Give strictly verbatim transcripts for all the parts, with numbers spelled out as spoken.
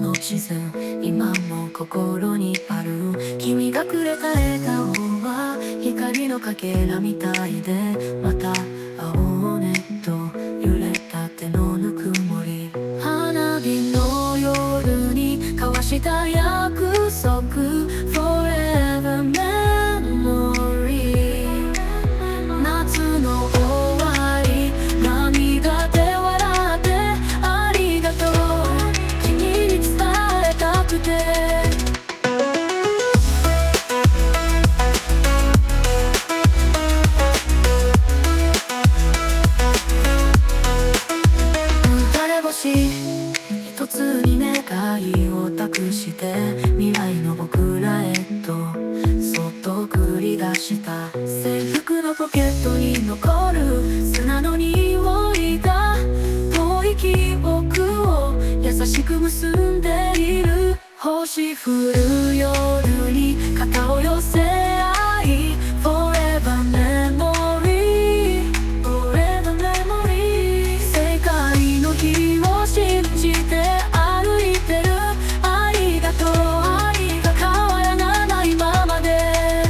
の地図今も心にある。君がくれた笑顔は光のかけらみたいで、また会おうねと揺れた手のぬくもり。花火の夜に交わした約束 Forever memory。 夏の終わり涙で笑ってありがとう、君に伝えたくて。一つに願いを託して未来の僕らへとそっと繰り出した。制服のポケットに残る砂の匂いが遠い記憶を優しく結んでいる。星降る夜に肩を寄せ合い Forever memory Forever memory。 世界の日を信じて歩いてる。ありがとう、愛が変わらないままで。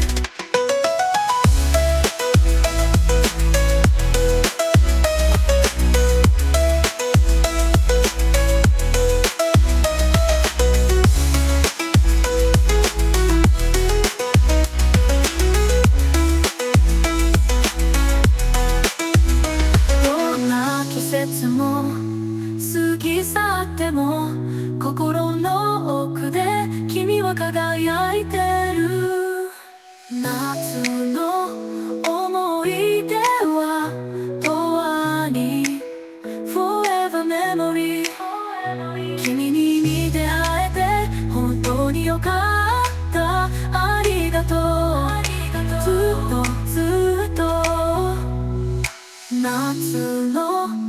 どんな季節も過ぎ去っても心の奥で君は輝いてる。夏の思い出は永遠に Forever memory。 君に出会えて本当によかった。ありがとう、ずっとずっと。夏の